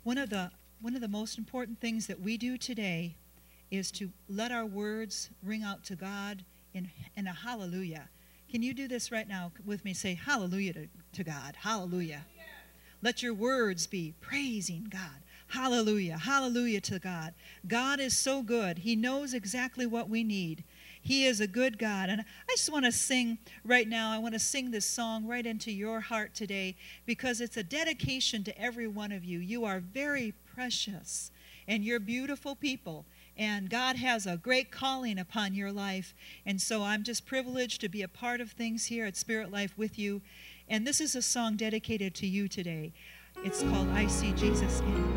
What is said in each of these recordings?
One of the most important things that we do today is to let our words ring out to God in a hallelujah. Can you do this right now with me? Say hallelujah to God. Hallelujah. Let your words be praising God. Hallelujah. Hallelujah to God. God is so good. He knows exactly what we need. He is a good God. And I just want to sing right now. I want to sing this song right into your heart today because it's a dedication to every one of you. You are very precious and you're beautiful people. And God has a great calling upon your life. And so I'm just privileged to be a part of things here at Spirit Life with you. And this is a song dedicated to you today. It's called I See Jesus in You.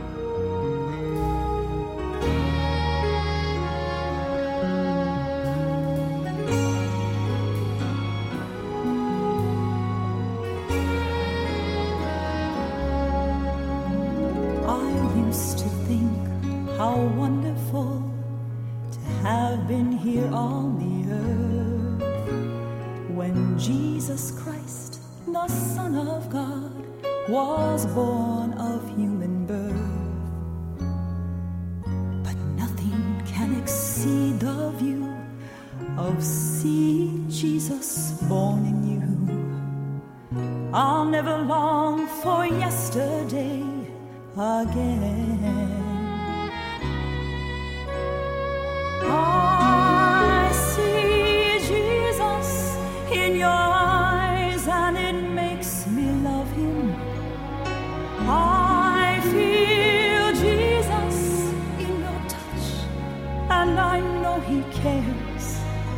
I used to think how wonderful to have been here on the earth when Jesus Christ, the Son of God, was born of human birth. But nothing can exceed the view of seeing Jesus born in you. I'll never long for yesterday again. I see Jesus in your eyes and it makes me love him. I feel Jesus in your touch and I know he cares.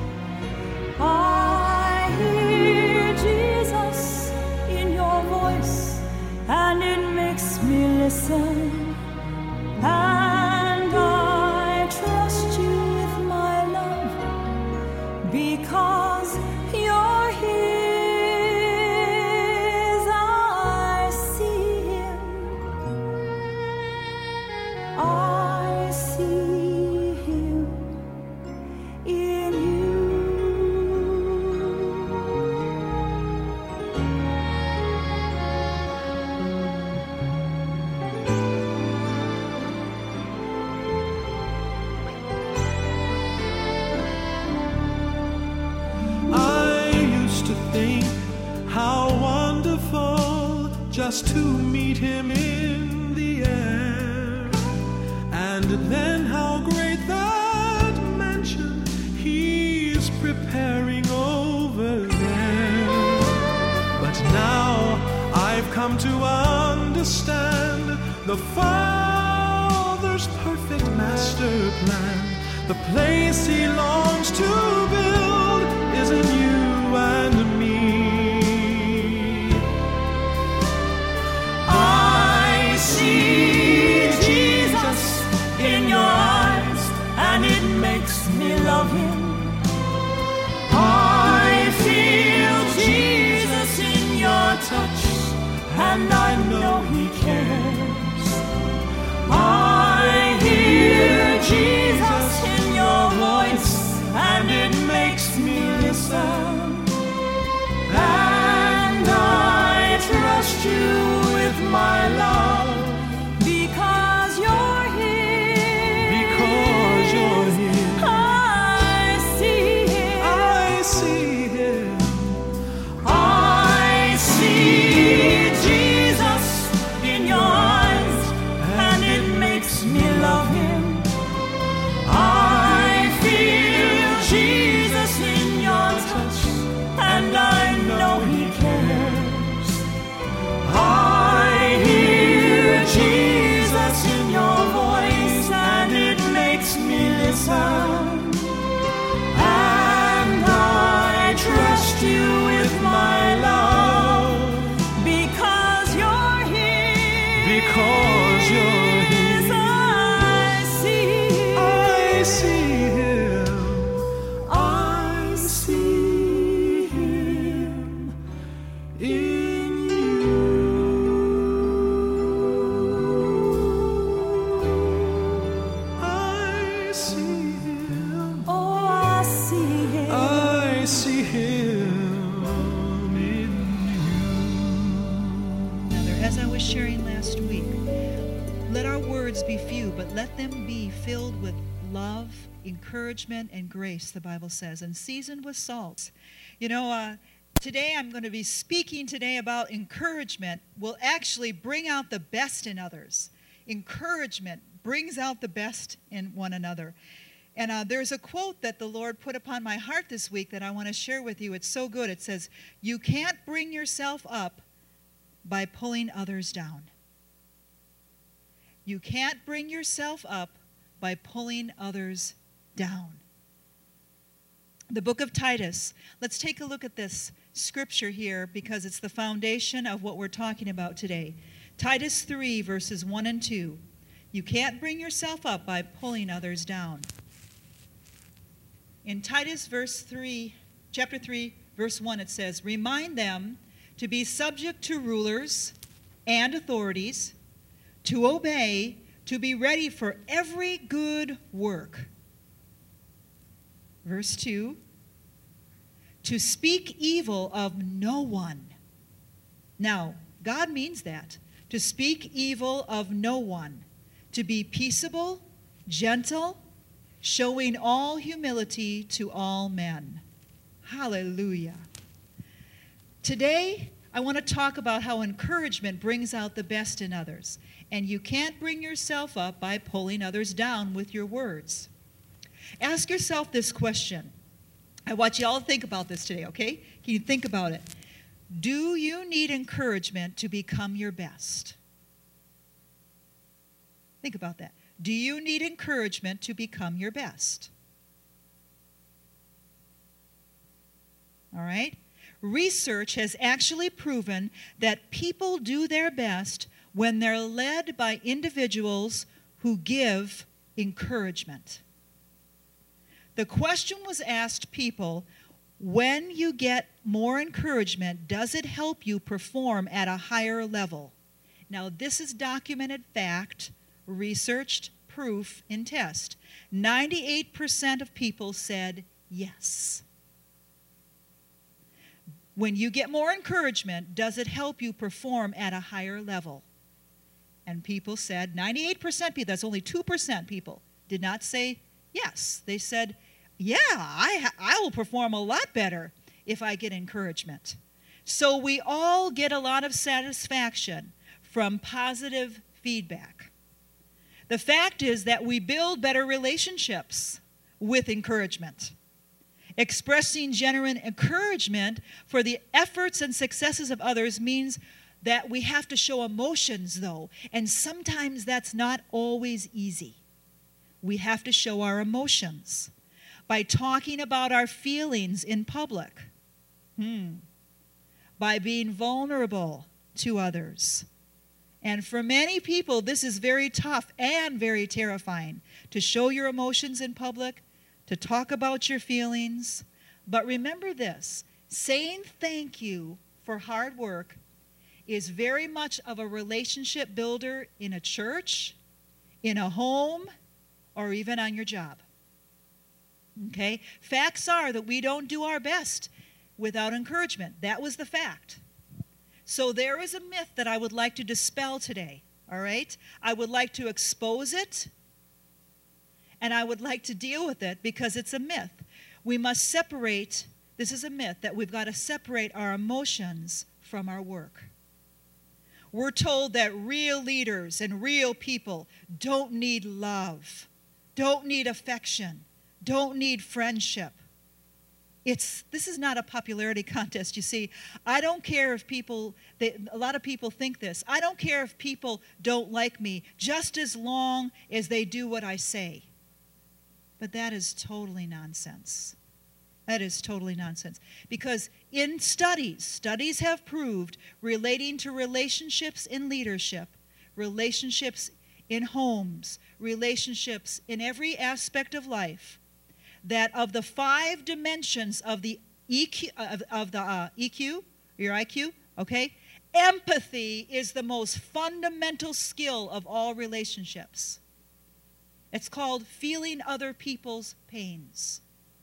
I hear Jesus in your voice and it makes me listen. And I trust you with my love because you're his. I see him. I see him in you. How wonderful just to meet him in the air, and then how great that mansion he's preparing over there. But now I've come to understand the Father's perfect master plan. The place he longs to build is in you and me. I see Jesus in your eyes and it makes me love him. I feel Jesus in your touch and I know he cares. I hear Jesus in your voice and it makes me listen. And I trust you with my love because you're here. Because you're here. I see him. I see him. I see Jesus in your eyes and it makes me love him. I feel Jesus in your touch and I know he cares. I hear Jesus in your voice and it makes me listen. And I trust you with my love because you're here. Because you're here. I see him. I see him in you. I see him. Oh, I see him. I see him in you. As I was sharing last week, words be few, but let them be filled with love, encouragement, and grace, the Bible says, and seasoned with salt. You know, today I'm going to be speaking today about encouragement will actually bring out the best in others. Encouragement brings out the best in one another. And there's a quote that the Lord put upon my heart this week that I want to share with you. It's so good. It says, "You can't bring yourself up by pulling others down." You can't bring yourself up by pulling others down. The book of Titus. Let's take a look at this scripture here because it's the foundation of what we're talking about today. Titus 3, verses 1 and 2. You can't bring yourself up by pulling others down. In Titus chapter 3, verse 1, it says, "Remind them to be subject to rulers and authorities, to obey, to be ready for every good work." Verse 2, "To speak evil of no one." Now, God means that. To speak evil of no one. To be peaceable, gentle, showing all humility to all men. Hallelujah. Today, I want to talk about how encouragement brings out the best in others. And you can't bring yourself up by pulling others down with your words. Ask yourself this question. I want you all to think about this today, okay? Can you think about it? Do you need encouragement to become your best? Think about that. Do you need encouragement to become your best? All right? Research has actually proven that people do their best when they're led by individuals who give encouragement. The question was asked people, when you get more encouragement, does it help you perform at a higher level? Now, this is documented fact, researched proof in test. 98% of people said yes. When you get more encouragement, does it help you perform at a higher level? And people said, 98% people, that's only 2% people, did not say yes. They said, yeah, I will perform a lot better if I get encouragement. So we all get a lot of satisfaction from positive feedback. The fact is that we build better relationships with encouragement. Expressing genuine encouragement for the efforts and successes of others means that we have to show emotions, though, and sometimes that's not always easy. We have to show our emotions by talking about our feelings in public, by being vulnerable to others. And for many people, this is very tough and very terrifying, to show your emotions in public, to talk about your feelings. But remember this, saying thank you for hard work is very much of a relationship builder in a church, in a home, or even on your job. Okay? Facts are that we don't do our best without encouragement. That was the fact. So there is a myth that I would like to dispel today, all right? I would like to expose it, and I would like to deal with it because it's a myth. We must separate, this is a myth, that we've got to separate our emotions from our work. We're told that real leaders and real people don't need love, don't need affection, don't need friendship. This is not a popularity contest, you see. I don't care if a lot of people think this. I don't care if people don't like me, just as long as they do what I say. But that is totally nonsense. That is totally nonsense. Because in studies have proved, relating to relationships in leadership, relationships in homes, relationships in every aspect of life, that of the 5 dimensions of the EQ, your IQ, okay, empathy is the most fundamental skill of all relationships. It's called feeling other people's pains.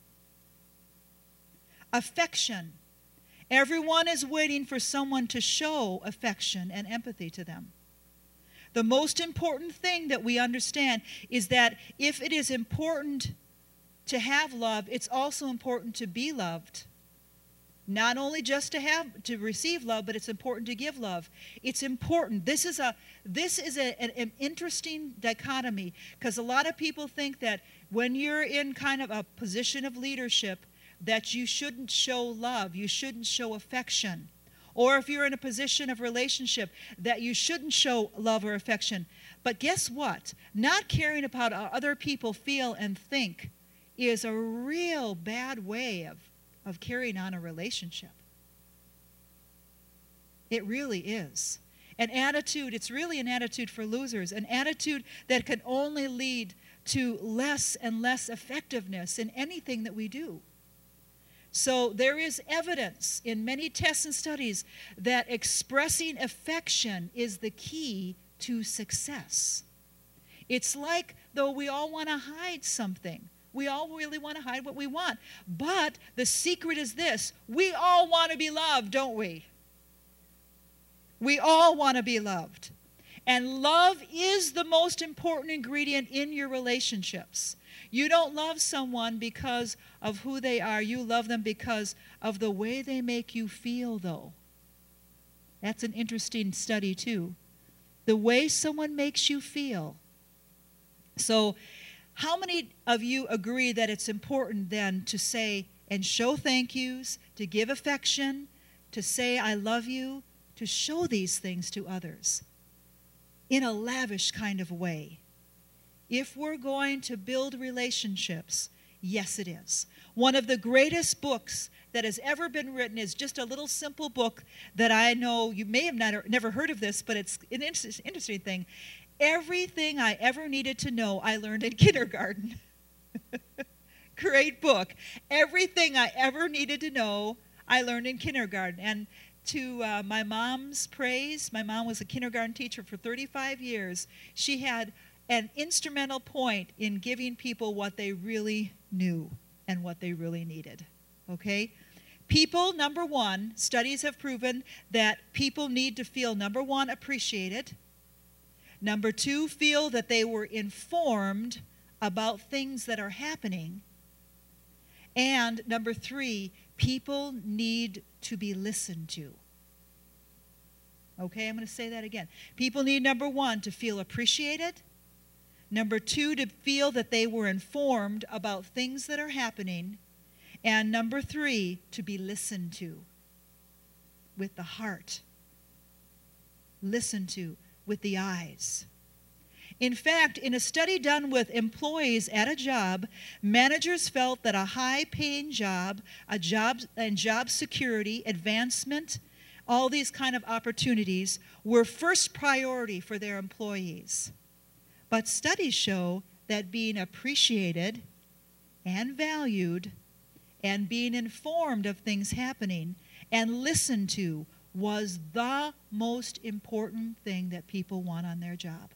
Affection. Everyone is waiting for someone to show affection and empathy to them. The most important thing that we understand is that if it is important to have love, it's also important to be loved. Not only just to receive love, but it's important to give love. It's important. This is an interesting dichotomy, because a lot of people think that when you're in kind of a position of leadership, that you shouldn't show love, you shouldn't show affection. Or if you're in a position of relationship, that you shouldn't show love or affection. But guess what? Not caring about how other people feel and think is a real bad way of carrying on a relationship. It really is. An attitude, it's really an attitude for losers, an attitude that can only lead to less and less effectiveness in anything that we do. So there is evidence in many tests and studies that expressing affection is the key to success. It's like though we all want to hide something. We all really want to hide what we want. But the secret is this: we all want to be loved, don't we? We all want to be loved. And love is the most important ingredient in your relationships. You don't love someone because of who they are. You love them because of the way they make you feel, though. That's an interesting study, too. The way someone makes you feel. So, how many of you agree that it's important then to say and show thank yous, to give affection, to say I love you, to show these things to others in a lavish kind of way? If we're going to build relationships, yes it is. One of the greatest books that has ever been written is just a little simple book that I know you may have never heard of this, but it's an interesting thing. Everything I ever needed to know, I learned in kindergarten. Great book. Everything I ever needed to know, I learned in kindergarten. And to my mom's praise, my mom was a kindergarten teacher for 35 years. She had an instrumental point in giving people what they really knew and what they really needed. Okay? People, number one, studies have proven that people need to feel, number one, appreciated. Number two, feel that they were informed about things that are happening. And number three, people need to be listened to. Okay, I'm going to say that again. People need, number one, to feel appreciated. Number two, to feel that they were informed about things that are happening. And number three, to be listened to with the heart. Listened to with the eyes. In fact, in a study done with employees at a job, managers felt that a high-paying job, and job security, advancement, all these kind of opportunities were first priority for their employees. But studies show that being appreciated and valued and being informed of things happening and listened to was the most important thing that people want on their job.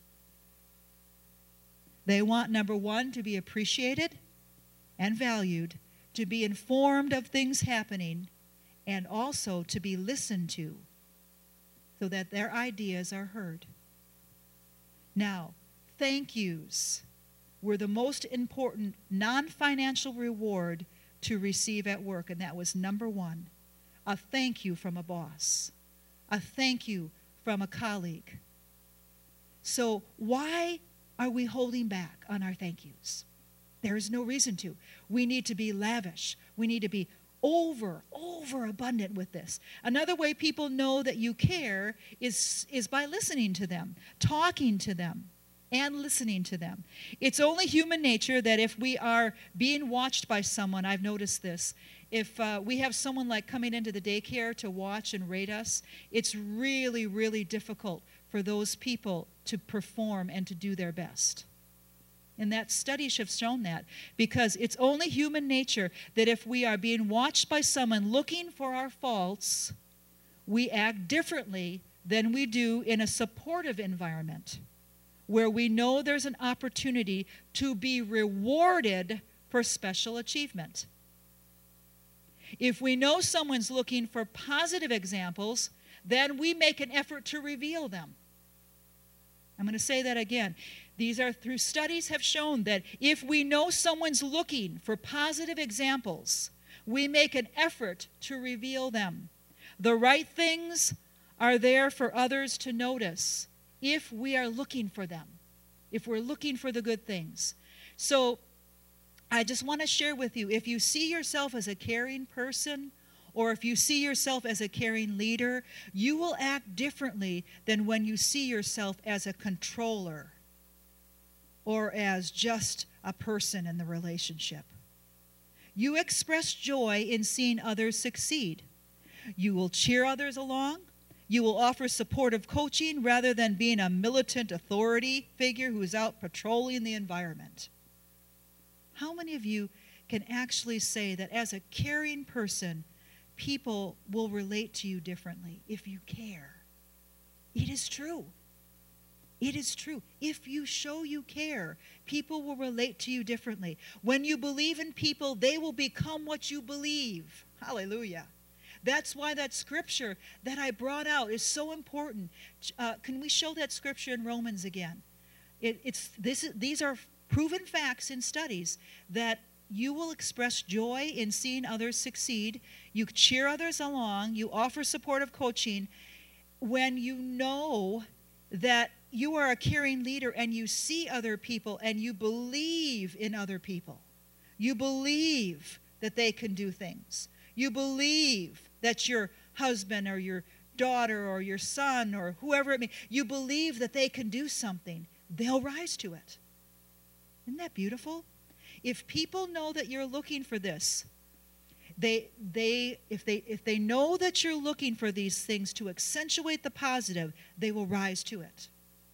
They want, number one, to be appreciated and valued, to be informed of things happening, and also to be listened to so that their ideas are heard. Now, thank yous were the most important non-financial reward to receive at work, and that was number one. A thank you from a boss. A thank you from a colleague. So why are we holding back on our thank yous? There is no reason to. We need to be lavish. We need to be over abundant with this. Another way people know that you care is by listening to them, talking to them, and listening to them. It's only human nature that if we are being watched by someone, I've noticed this, if we have someone like coming into the daycare to watch and rate us, it's really, really difficult for those people to perform and to do their best. And that studies have shown that, because it's only human nature that if we are being watched by someone looking for our faults, we act differently than we do in a supportive environment where we know there's an opportunity to be rewarded for special achievement. If we know someone's looking for positive examples, then we make an effort to reveal them. I'm going to say that again. These are through studies have shown that if we know someone's looking for positive examples, we make an effort to reveal them. The right things are there for others to notice if we are looking for them, if we're looking for the good things. So I just want to share with you, if you see yourself as a caring person, or if you see yourself as a caring leader, you will act differently than when you see yourself as a controller or as just a person in the relationship. You express joy in seeing others succeed. You will cheer others along. You will offer supportive coaching rather than being a militant authority figure who is out patrolling the environment. How many of you can actually say that as a caring person, people will relate to you differently if you care? It is true. It is true. If you show you care, people will relate to you differently. When you believe in people, they will become what you believe. Hallelujah. That's why that scripture that I brought out is so important. Can we show that scripture in Romans again? These are proven facts in studies that you will express joy in seeing others succeed. You cheer others along. You offer supportive coaching when you know that you are a caring leader and you see other people and you believe in other people. You believe that they can do things. You believe that your husband or your daughter or your son or whoever it may be, you believe that they can do something. They'll rise to it. Isn't that beautiful? If people know that you're looking for this, if they know that you're looking for these things to accentuate the positive, they will rise to it.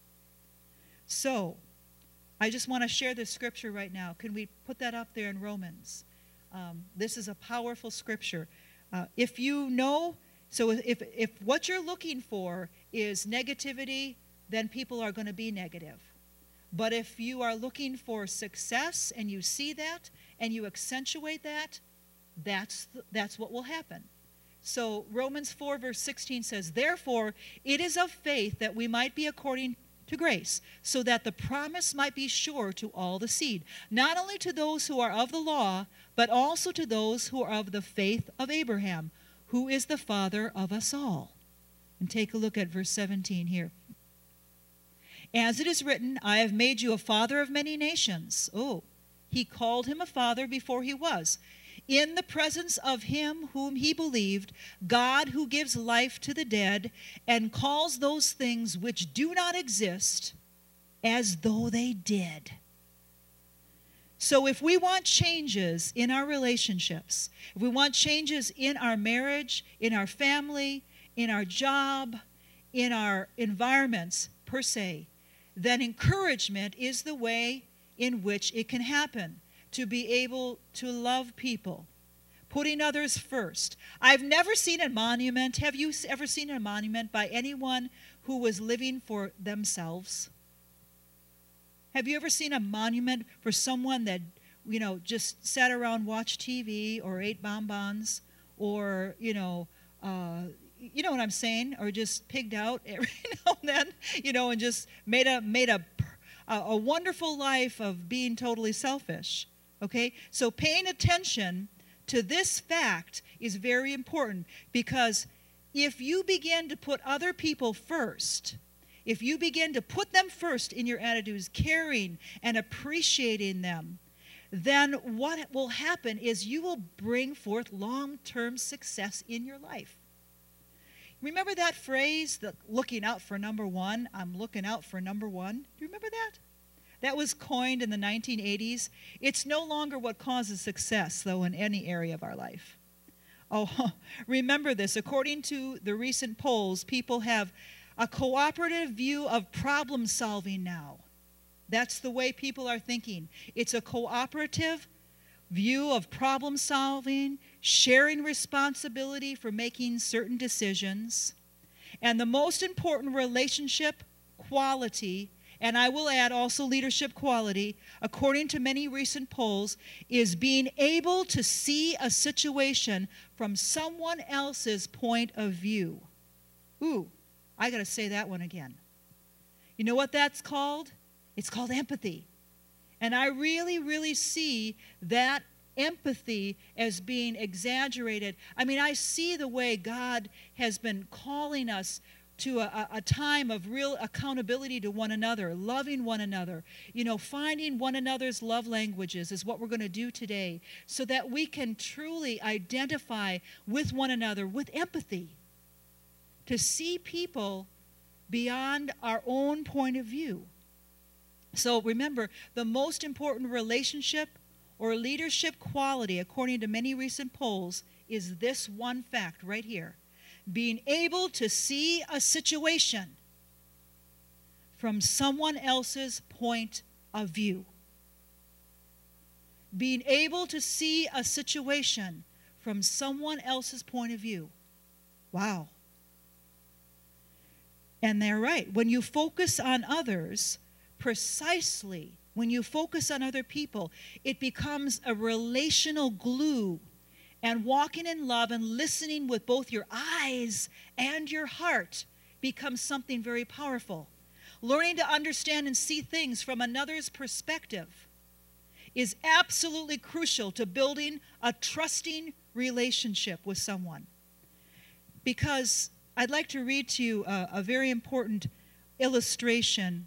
So, I just want to share this scripture right now. Can we put that up there in Romans? This is a powerful scripture. If you know, so if what you're looking for is negativity, then people are going to be negative. But if you are looking for success and you see that and you accentuate that, that's what will happen. So Romans 4 verse 16 says, "Therefore it is of faith that we might be according to grace, so that the promise might be sure to all the seed, not only to those who are of the law, but also to those who are of the faith of Abraham, who is the father of us all." And take a look at verse 17 here. "As it is written, I have made you a father of many nations." Oh, he called him a father before he was. "In the presence of him whom he believed, God who gives life to the dead and calls those things which do not exist as though they did." So if we want changes in our relationships, if we want changes in our marriage, in our family, in our job, in our environments per se, then encouragement is the way in which it can happen, to be able to love people, putting others first. I've never seen a monument. Have you ever seen a monument by anyone who was living for themselves? Have you ever seen a monument for someone that, just sat around, watched TV, or ate bonbons, or, you know what I'm saying, or just pigged out every now and then, and just made a wonderful life of being totally selfish? Okay, so paying attention to this fact is very important, because if you begin to put other people first, if you begin to put them first in your attitudes, caring and appreciating them, then what will happen is you will bring forth long-term success in your life. Remember that phrase, the looking out for number one? I'm looking out for number one. Do you remember that? That was coined in the 1980s. It's no longer what causes success, though, in any area of our life. Oh, remember this. According to the recent polls, people have a cooperative view of problem solving now. That's the way people are thinking. It's a cooperative view of problem solving, sharing responsibility for making certain decisions. And the most important relationship quality, and I will add also leadership quality, according to many recent polls, is being able to see a situation from someone else's point of view. Ooh, I got to say that one again. You know what that's called? It's called empathy. And I really, really see that empathy as being exaggerated. I mean, I see the way God has been calling us to a time of real accountability to one another, loving one another. You know, finding one another's love languages is what we're going to do today, so that we can truly identify with one another with empathy, to see people beyond our own point of view. So remember, the most important relationship or leadership quality, according to many recent polls, is this one fact right here: being able to see a situation from someone else's point of view. Being able to see a situation from someone else's point of view. Wow. And they're right. When you focus on others, precisely when you focus on other people, it becomes a relational glue. And walking in love and listening with both your eyes and your heart becomes something very powerful. Learning to understand and see things from another's perspective is absolutely crucial to building a trusting relationship with someone. Because I'd like to read to you a very important illustration.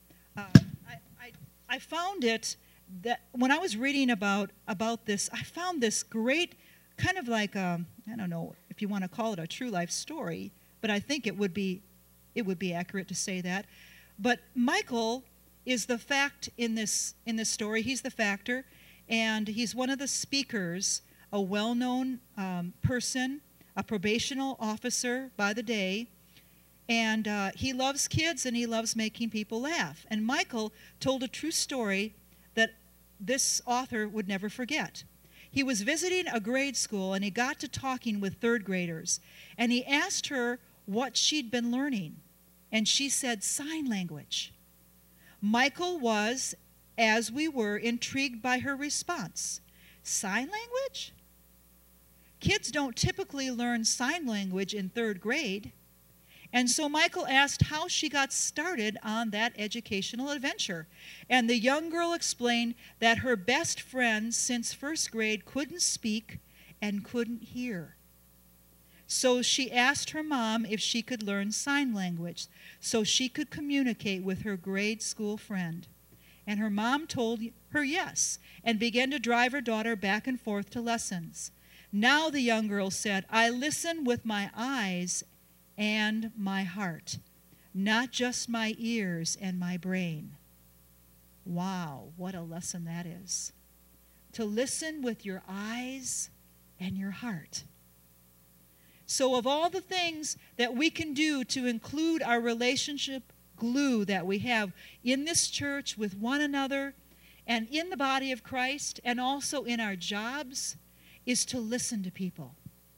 I found it that when I was reading about this, I found this great kind of like I don't know if you want to call it a true life story, but I think it would be accurate to say that. But Michael is the fact in this story. He's the factor, and he's one of the speakers, a well-known person, a probational officer by the day, and he loves kids and he loves making people laugh. And Michael told a true story that this author would never forget. He was visiting a grade school, and he got to talking with third graders, and he asked her what she'd been learning, and she said sign language. Michael was, as we were, intrigued by her response. Sign language? Kids don't typically learn sign language in third grade. And so Michael asked how she got started on that educational adventure. And the young girl explained that her best friend since first grade couldn't speak and couldn't hear. So she asked her mom if she could learn sign language so she could communicate with her grade school friend. And her mom told her yes and began to drive her daughter back and forth to lessons. Now the young girl said, I listen with my eyes and my heart, not just my ears and my brain. Wow, what a lesson that is. To listen with your eyes and your heart. So of all the things that we can do to include our relationship glue that we have in this church with one another and in the body of Christ and also in our jobs, is to listen to people.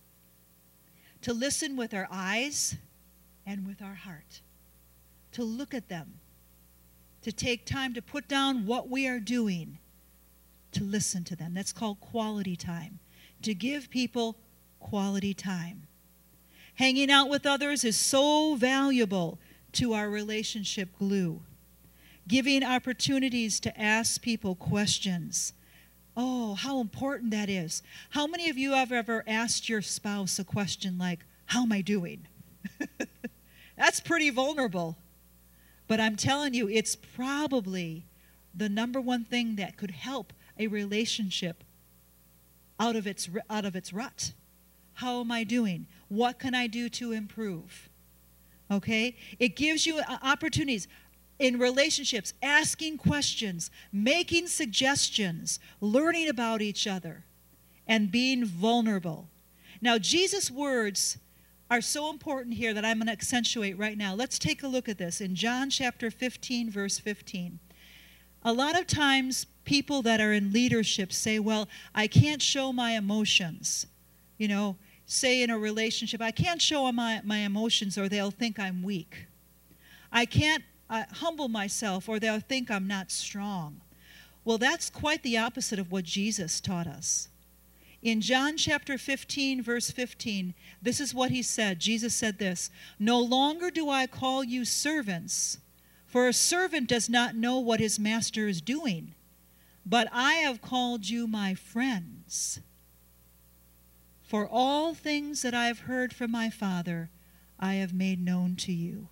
To listen with our eyes and with our heart. To look at them. To take time to put down what we are doing. To listen to them. That's called quality time. To give people quality time. Hanging out with others is so valuable to our relationship glue. Giving opportunities to ask people questions. Oh, how important that is. How many of you have ever asked your spouse a question like, how am I doing? That's pretty vulnerable. But I'm telling you, it's probably the number one thing that could help a relationship out of its rut. How am I doing? What can I do to improve? Okay? It gives you opportunities. In relationships, asking questions, making suggestions, learning about each other, and being vulnerable. Now, Jesus' words are so important here that I'm going to accentuate right now. Let's take a look at this in John chapter 15, verse 15. A lot of times, people that are in leadership say, well, I can't show my emotions. You know, say in a relationship, I can't show my emotions or they'll think I'm weak. I can't humble myself or they'll think I'm not strong. Well, that's quite the opposite of what Jesus taught us. In John chapter 15, verse 15, this is what he said. Jesus said this, no longer do I call you servants, For a servant does not know what his master is doing, but I have called you my friends. For all things that I have heard from my Father, I have made known to you.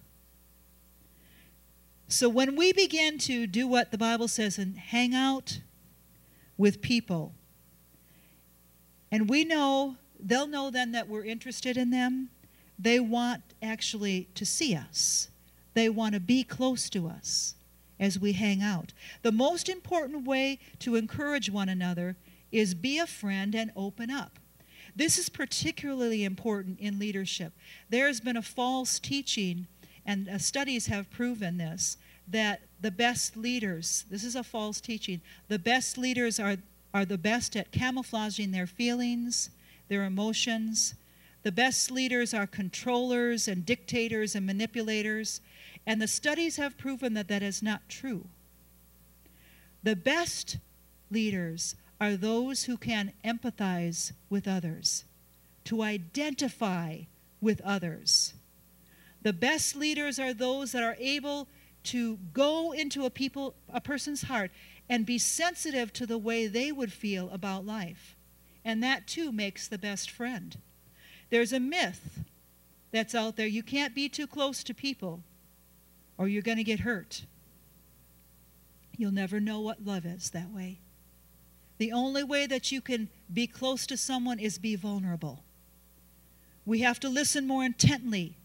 So when we begin to do what the Bible says and hang out with people, and we know, they'll know then that we're interested in them, they want actually to see us. They want to be close to us as we hang out. The most important way to encourage one another is be a friend and open up. This is particularly important in leadership. There has been a false teaching, and studies have proven this, that the best leaders, this is a false teaching, the best leaders are the best at camouflaging their feelings, their emotions. The best leaders are controllers and dictators and manipulators, and the studies have proven that that is not true. The best leaders are those who can empathize with others, to identify with others. The best leaders are those that are able to go into a person's heart and be sensitive to the way they would feel about life. And that too makes the best friend. There's a myth that's out there. You can't be too close to people or you're going to get hurt. You'll never know what love is that way. The only way that you can be close to someone is be vulnerable. We have to listen more intently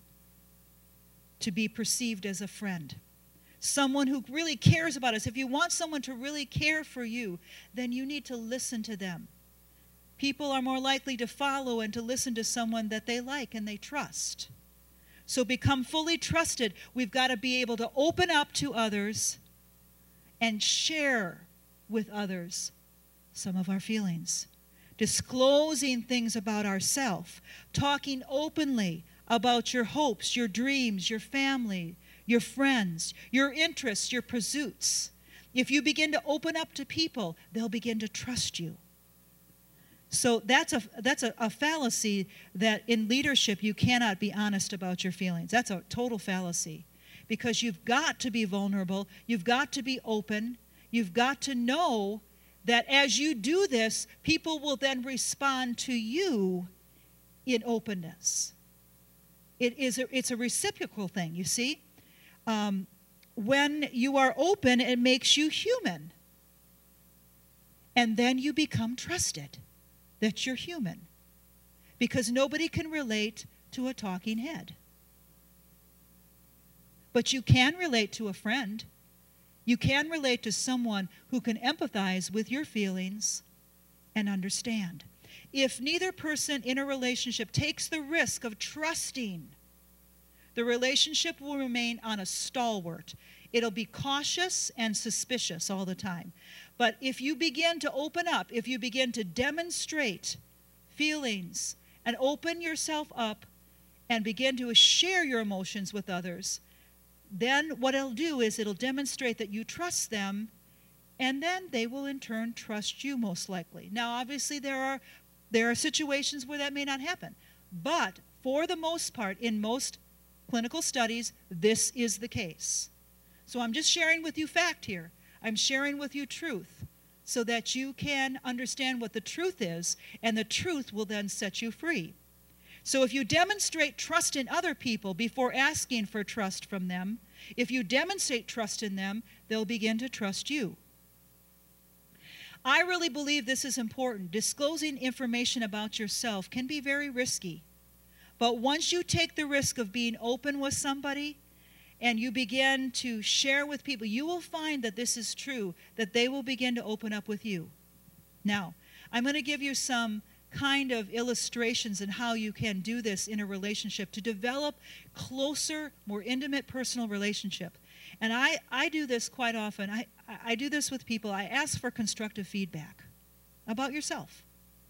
to be perceived as a friend. Someone who really cares about us. If you want someone to really care for you, then you need to listen to them. People are more likely to follow and to listen to someone that they like and they trust. So become fully trusted. We've got to be able to open up to others and share with others some of our feelings. Disclosing things about ourselves. Talking openly about your hopes, your dreams, your family, your friends, your interests, your pursuits. If you begin to open up to people, they'll begin to trust you. So that's a fallacy that in leadership you cannot be honest about your feelings. That's a total fallacy. Because you've got to be vulnerable, you've got to be open, you've got to know that as you do this, people will then respond to you in openness. It's a reciprocal thing, you see. When you are open, it makes you human. And then you become trusted that you're human. Because nobody can relate to a talking head. But you can relate to a friend. You can relate to someone who can empathize with your feelings and understand. If neither person in a relationship takes the risk of trusting, the relationship will remain on a stalwart. It'll be cautious and suspicious all the time. But if you begin to open up, if you begin to demonstrate feelings and open yourself up and begin to share your emotions with others, then what it'll do is it'll demonstrate that you trust them, and then they will in turn trust you most likely. Now, obviously, there are situations where that may not happen. But for the most part, in most clinical studies, this is the case. So I'm just sharing with you fact here. I'm sharing with you truth so that you can understand what the truth is, and the truth will then set you free. So if you demonstrate trust in other people before asking for trust from them, if you demonstrate trust in them, they'll begin to trust you. I really believe this is important. Disclosing information about yourself can be very risky. But once you take the risk of being open with somebody and you begin to share with people, you will find that this is true, that they will begin to open up with you. Now, I'm going to give you some kind of illustrations on how you can do this in a relationship to develop closer, more intimate personal relationship. And I do this quite often. I do this with people. I ask for constructive feedback about yourself.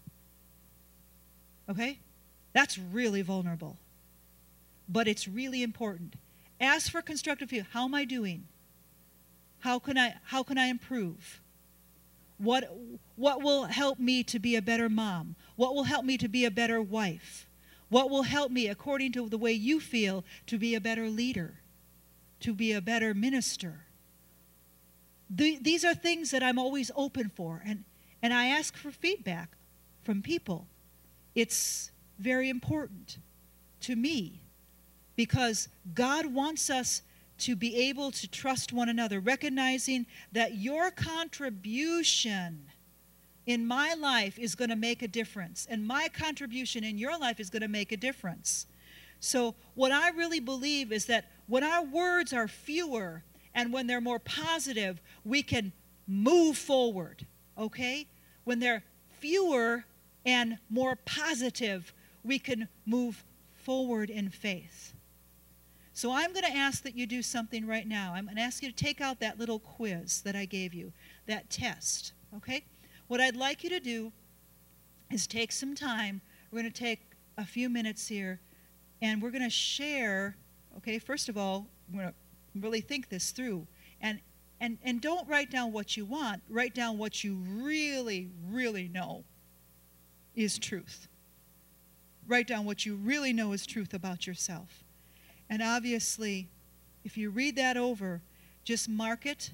Okay? That's really vulnerable. But it's really important. Ask for constructive feedback. How am I doing? How can I improve? What will help me to be a better mom? What will help me to be a better wife? What will help me, according to the way you feel, to be a better leader? to be a better minister. These are things that I'm always open for, and I ask for feedback from people. It's very important to me because God wants us to be able to trust one another, recognizing that your contribution in my life is going to make a difference, and my contribution in your life is going to make a difference. So what I really believe is that when our words are fewer and when they're more positive, we can move forward, okay? When they're fewer and more positive, we can move forward in faith. So I'm going to ask that you do something right now. I'm going to ask you to take out that little quiz that I gave you, that test, okay? What I'd like you to do is take some time. We're going to take a few minutes here, and we're going to share, okay? First of all, we're going to really think this through. And don't write down what you want. Write down what you really, really know is truth. Write down what you really know is truth about yourself. And obviously, if you read that over, just mark it.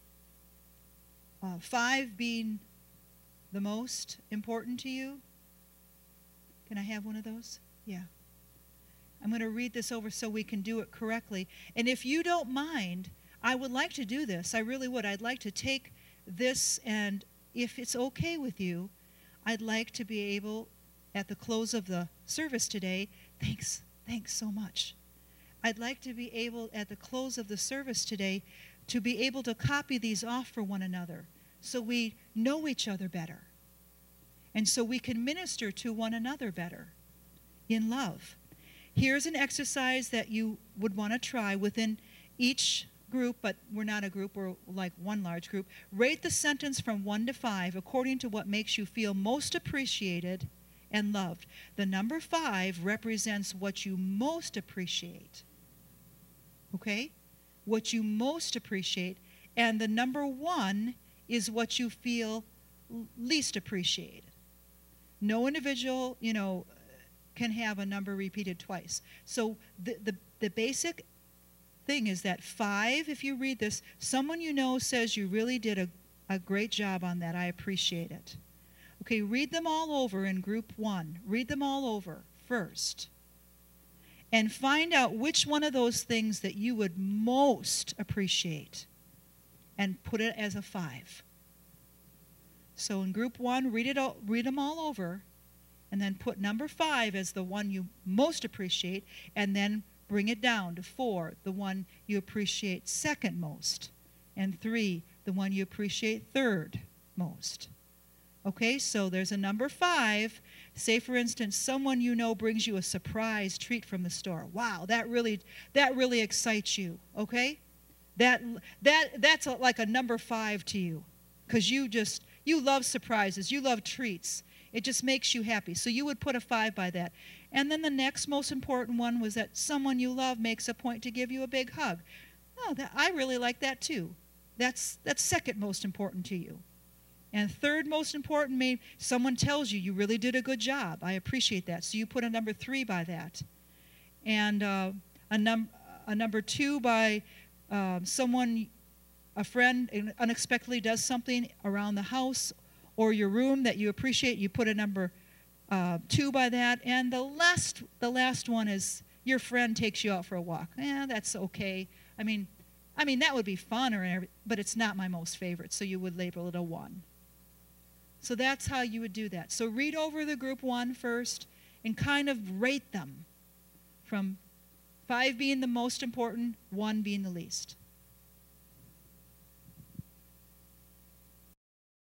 5 being the most important to you. Can I have one of those? Yeah. I'm going to read this over so we can do it correctly. And if you don't mind, I would like to do this. I really would. I'd like to take this, and if it's okay with you, I'd like to be able, at the close of the service today, thanks so much. I'd like to be able, at the close of the service today, to be able to copy these off for one another so we know each other better and so we can minister to one another better in love. Here's an exercise that you would want to try within each group, but we're not a group, we're like one large group. Rate the sentence from 1 to 5 according to what makes you feel most appreciated and loved. The number 5 represents what you most appreciate. Okay? What you most appreciate. And the number 1 is what you feel least appreciated. No individual, can have a number repeated twice. So the basic thing is that 5, if you read this, someone you know says you really did a great job on that. I appreciate it. Okay, read them all over in group 1. Read them all over first. And find out which one of those things that you would most appreciate and put it as a 5. So in group 1, read them all over, and then put number 5 as the one you most appreciate, and then bring it down to 4, the one you appreciate second most, and 3, the one you appreciate third most. Okay, so there's a number 5. Say, for instance, someone you know brings you a surprise treat from the store. Wow, that really excites you, okay? That's like a number 5 to you, because you love surprises, you love treats. It just makes you happy. So you would put a 5 by that. And then the next most important one was that someone you love makes a point to give you a big hug. Oh, I really like that too. That's second most important to you. And third most important, maybe someone tells you really did a good job. I appreciate that. So you put a number 3 by that. And a number 2 by someone, a friend unexpectedly does something around the house or your room that you appreciate. You put a number 2 by that. And the last one is your friend takes you out for a walk. That's okay. I mean that would be fun, but it's not my most favorite. So you would label it a 1. So that's how you would do that. So read over the group 1 first and kind of rate them from 5 being the most important, 1 being the least.